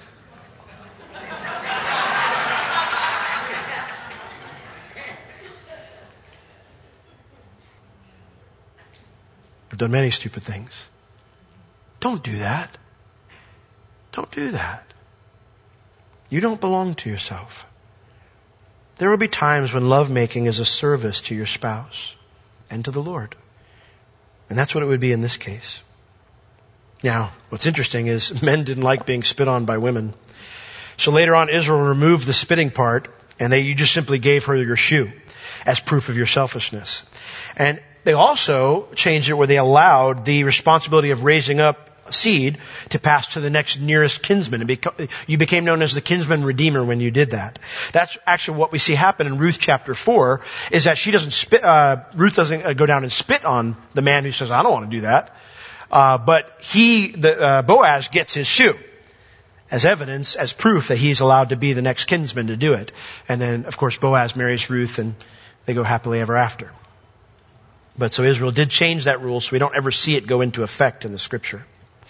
I've done many stupid things. Don't do that. Don't do that. You don't belong to yourself. There will be times when lovemaking is a service to your spouse and to the Lord. And that's what it would be in this case. Now, what's interesting is men didn't like being spit on by women. So later on, Israel removed the spitting part, and they, you just simply gave her your shoe as proof of your selfishness. And they also changed it where they allowed the responsibility of raising up seed to pass to the next nearest kinsman. And beca- you became known as the kinsman redeemer when you did that. That's actually what we see happen in Ruth chapter four, is that she doesn't spit, uh, Ruth doesn't uh, go down and spit on the man who says, I don't want to do that. Uh, but he, the, uh, Boaz gets his shoe as evidence, as proof that he's allowed to be the next kinsman to do it. And then, of course, Boaz marries Ruth and they go happily ever after. But so Israel did change that rule, so we don't ever see it go into effect in the scripture.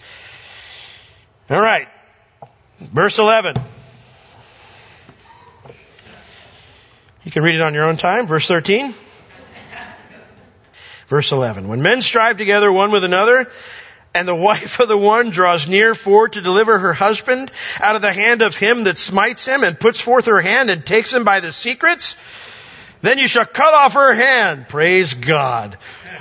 All right. Verse eleven. You can read it on your own time. Verse thirteen. Verse eleven. When men strive together one with another, and the wife of the one draws near for to deliver her husband out of the hand of him that smites him, and puts forth her hand and takes him by the secrets, then you shall cut off her hand. Praise God.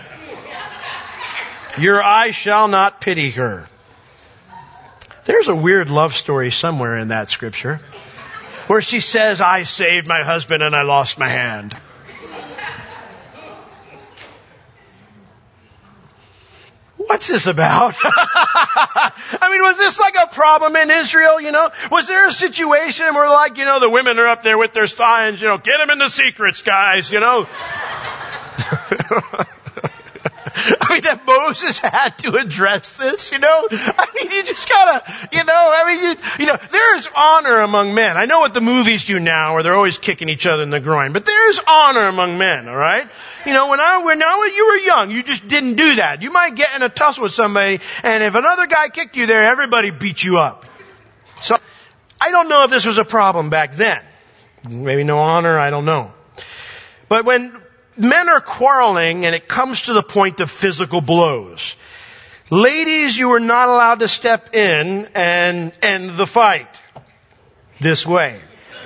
Your eye shall not pity her. There's a weird love story somewhere in that scripture where she says, I saved my husband and I lost my hand. What's this about? I mean, was this like a problem in Israel, you know? Was there a situation where, like, you know, the women are up there with their signs, you know, get them in the secrets, guys, you know? I mean, that Moses had to address this, you know? I mean, you just gotta, you know, I mean, you, you know, there's honor among men. I know what the movies do now, where they're always kicking each other in the groin, but there's honor among men, alright? You know, when I, when I, you were young, you just didn't do that. You might get in a tussle with somebody, and if another guy kicked you there, everybody beat you up. So, I don't know if this was a problem back then. Maybe no honor, I don't know. But when men are quarreling and it comes to the point of physical blows, ladies, you are not allowed to step in and end the fight this way.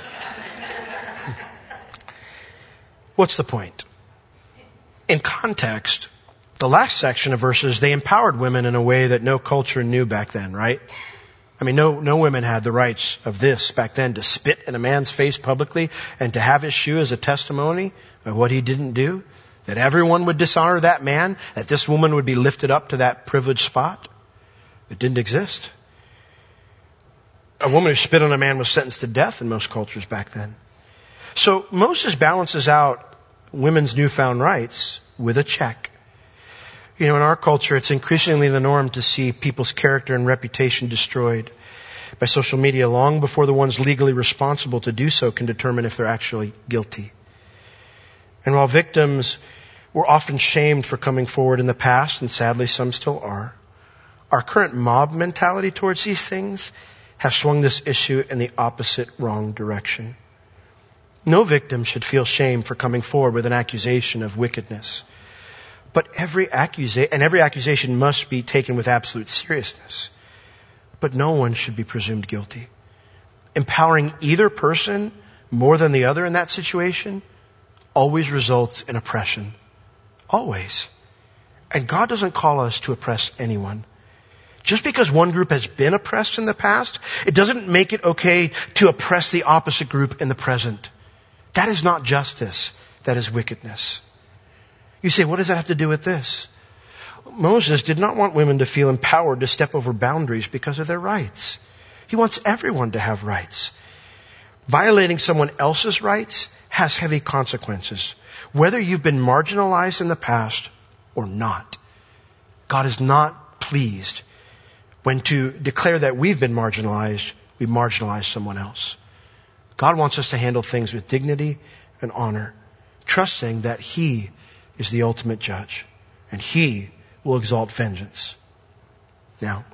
What's the point? In context, the last section of verses, they empowered women in a way that no culture knew back then, right? I mean, no, no women had the rights of this back then, to spit in a man's face publicly and to have his shoe as a testimony of what he didn't do, that everyone would dishonor that man, that this woman would be lifted up to that privileged spot. It didn't exist. A woman who spit on a man was sentenced to death in most cultures back then. So Moses balances out women's newfound rights with a check. You know, in our culture, it's increasingly the norm to see people's character and reputation destroyed. by social media long before the ones legally responsible to do so can determine if they're actually guilty. And while victims were often shamed for coming forward in the past, and sadly some still are, our current mob mentality towards these things has swung this issue in the opposite wrong direction. No victim should feel shame for coming forward with an accusation of wickedness. But every accusation, and every accusation must be taken with absolute seriousness. But no one should be presumed guilty. Empowering either person more than the other in that situation always results in oppression. Always. And God doesn't call us to oppress anyone. Just because one group has been oppressed in the past, it doesn't make it okay to oppress the opposite group in the present. That is not justice. That is wickedness. You say, what does that have to do with this? Moses did not want women to feel empowered to step over boundaries because of their rights. He wants everyone to have rights. Violating someone else's rights has heavy consequences, whether you've been marginalized in the past or not. God is not pleased when to declare that we've been marginalized, we marginalize someone else. God wants us to handle things with dignity and honor, trusting that He is the ultimate judge, and He will exalt vengeance. Now,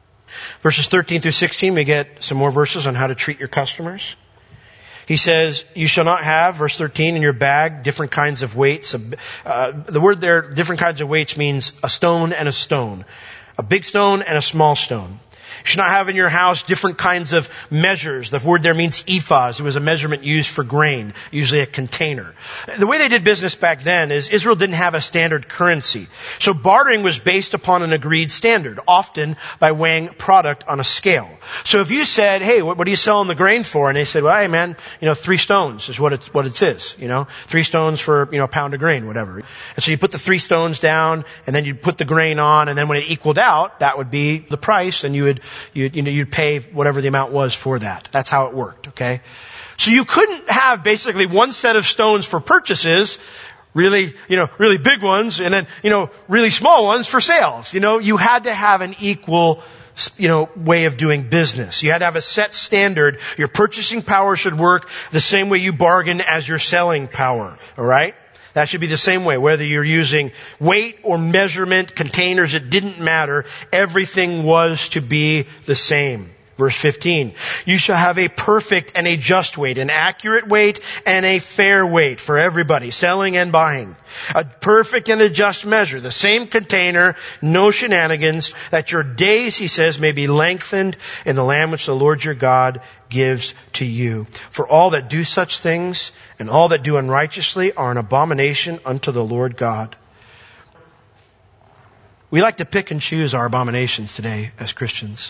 verses thirteen through sixteen, we get some more verses on how to treat your customers. He says, you shall not have, verse thirteen, in your bag, different kinds of weights. Uh, the word there, different kinds of weights, means a stone and a stone. A big stone and a small stone. You should not have in your house different kinds of measures. The word there means ephahs. It was a measurement used for grain, usually a container. The way they did business back then is Israel didn't have a standard currency. So bartering was based upon an agreed standard, often by weighing product on a scale. So if you said, hey, what, what are you selling the grain for? And they said, well, hey man, you know, three stones is what it, what it is. You know, three stones for, you know, a pound of grain, whatever. And so you put the three stones down and then you'd put the grain on, and then when it equaled out, that would be the price, and you would You'd, you know, you'd pay whatever the amount was for that. That's how it worked, okay? So you couldn't have basically one set of stones for purchases, really, you know, really big ones, and then, you know, really small ones for sales. You know, you had to have an equal, you know, way of doing business. You had to have a set standard. Your purchasing power should work the same way you bargain as your selling power, alright? That should be the same way. Whether you're using weight or measurement, containers, it didn't matter. Everything was to be the same. Verse fifteen, you shall have a perfect and a just weight, an accurate weight and a fair weight for everybody, selling and buying. A perfect and a just measure, the same container, no shenanigans, that your days, he says, may be lengthened in the land which the Lord your God gives to you. For all that do such things and all that do unrighteously are an abomination unto the Lord God. We like to pick and choose our abominations today as Christians.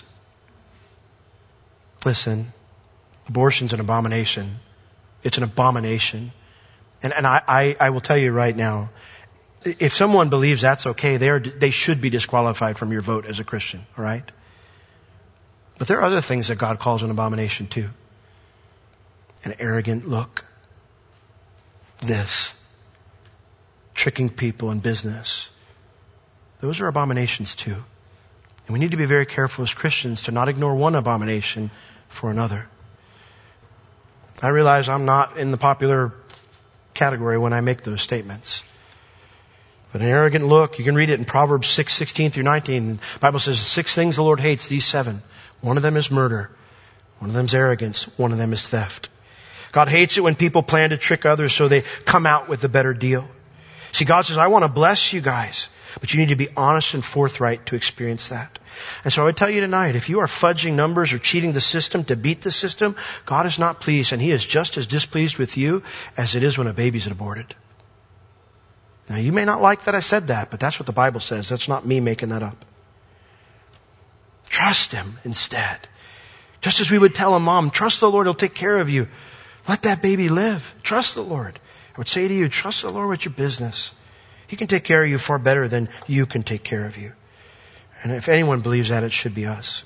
Listen, abortion's an abomination. It's an abomination. And, and I, I, I will tell you right now, if someone believes that's okay, they are, they should be disqualified from your vote as a Christian, all right? But there are other things that God calls an abomination too. An arrogant look. This. Tricking people in business. Those are abominations too. And we need to be very careful as Christians to not ignore one abomination for another. I realize I'm not in the popular category when I make those statements. But an arrogant look, you can read it in Proverbs six, sixteen through nineteen. The Bible says, six things the Lord hates, these seven. One of them is murder. One of them is arrogance. One of them is theft. God hates it when people plan to trick others so they come out with a better deal. See, God says, I want to bless you guys, but you need to be honest and forthright to experience that. And so I would tell you tonight, if you are fudging numbers or cheating the system to beat the system, God is not pleased, and He is just as displeased with you as it is when a baby's aborted. Now, you may not like that I said that, but that's what the Bible says. That's not me making that up. Trust Him instead. Just as we would tell a mom, trust the Lord, He'll take care of you. Let that baby live. Trust the Lord. I would say to you, trust the Lord with your business. He can take care of you far better than you can take care of you. And if anyone believes that, it should be us.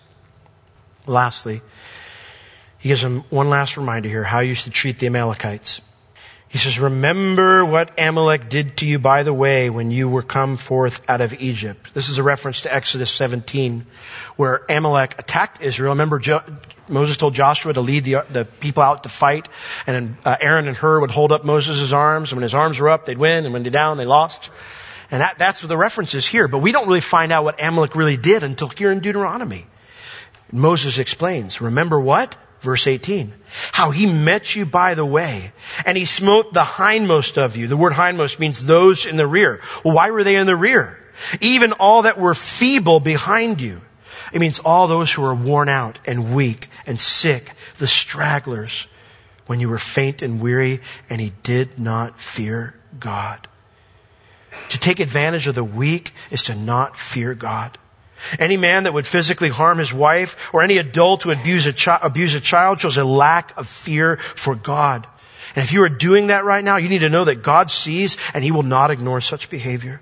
Lastly, he gives them one last reminder here, how you should treat the Amalekites. He says, remember what Amalek did to you by the way when you were come forth out of Egypt. This is a reference to Exodus seventeen, where Amalek attacked Israel. Remember, jo- Moses told Joshua to lead the, the people out to fight, and uh, Aaron and Hur would hold up Moses' arms, and when his arms were up, they'd win, and when they're down, they lost. And that, that's what the reference is here. But we don't really find out what Amalek really did until here in Deuteronomy. Moses explains, remember what? Verse eighteen, how he met you by the way, and he smote the hindmost of you. The word hindmost means those in the rear. Well, why were they in the rear? Even all that were feeble behind you. It means all those who were worn out and weak and sick, the stragglers, when you were faint and weary, and he did not fear God. To take advantage of the weak is to not fear God. Any man that would physically harm his wife or any adult who would abuse a, chi- abuse a child shows a lack of fear for God. And if you are doing that right now, you need to know that God sees and he will not ignore such behavior.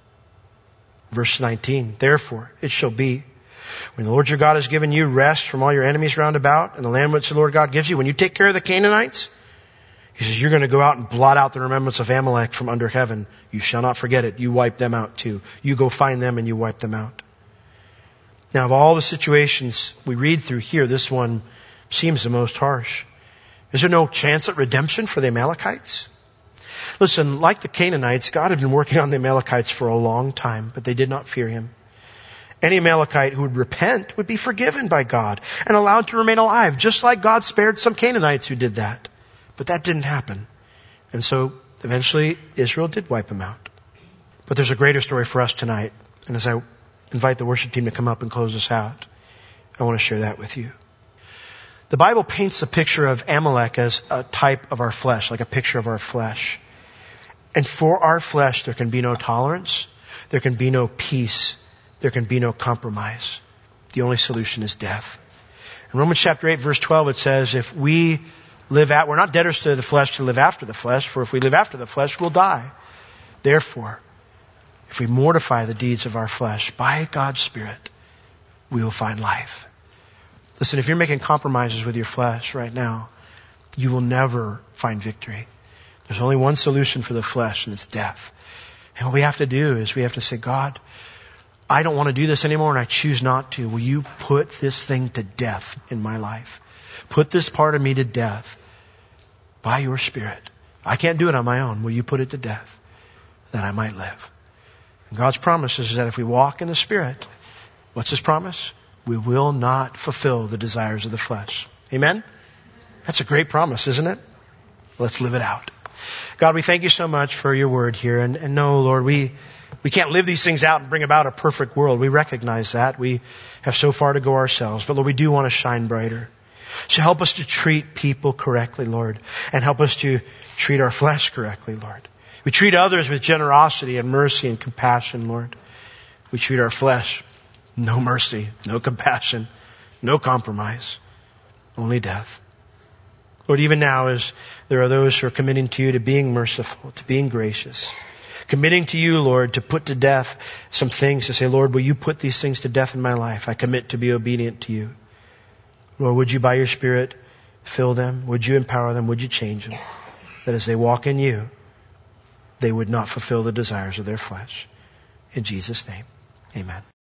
Verse nineteen, therefore it shall be when the Lord your God has given you rest from all your enemies round about and the land which the Lord God gives you, when you take care of the Canaanites, he says, you're going to go out and blot out the remembrance of Amalek from under heaven. You shall not forget it. You wipe them out too. You go find them and you wipe them out. Now, of all the situations we read through here, this one seems the most harsh. Is there no chance at redemption for the Amalekites? Listen, like the Canaanites, God had been working on the Amalekites for a long time, but they did not fear him. Any Amalekite who would repent would be forgiven by God and allowed to remain alive, just like God spared some Canaanites who did that. But that didn't happen. And so eventually Israel did wipe them out. But there's a greater story for us tonight. And as I invite the worship team to come up and close us out, I want to share that with you. The Bible paints a picture of Amalek as a type of our flesh, like a picture of our flesh. And for our flesh, there can be no tolerance. There can be no peace. There can be no compromise. The only solution is death. In Romans chapter eight, verse twelve, it says, if we live out, we're not debtors to the flesh to live after the flesh, for if we live after the flesh, we'll die. Therefore, if we mortify the deeds of our flesh by God's Spirit, we will find life. Listen, if you're making compromises with your flesh right now, you will never find victory. There's only one solution for the flesh, and it's death. And what we have to do is we have to say, God, I don't want to do this anymore, and I choose not to. Will you put this thing to death in my life? Put this part of me to death by your Spirit. I can't do it on my own. Will you put it to death that I might live? And God's promise is that if we walk in the Spirit, what's His promise? We will not fulfill the desires of the flesh. Amen? That's a great promise, isn't it? Let's live it out. God, we thank you so much for your word here. And, and no, Lord, we, we can't live these things out and bring about a perfect world. We recognize that. We have so far to go ourselves. But Lord, we do want to shine brighter. So help us to treat people correctly, Lord. And help us to treat our flesh correctly, Lord. We treat others with generosity and mercy and compassion, Lord. We treat our flesh, no mercy, no compassion, no compromise, only death. Lord, even now as there are those who are committing to you to being merciful, to being gracious, committing to you, Lord, to put to death some things, to say, Lord, will you put these things to death in my life? I commit to be obedient to you. Lord, would you by your Spirit fill them? Would you empower them? Would you change them? That as they walk in you, they would not fulfill the desires of their flesh. In Jesus' name, amen.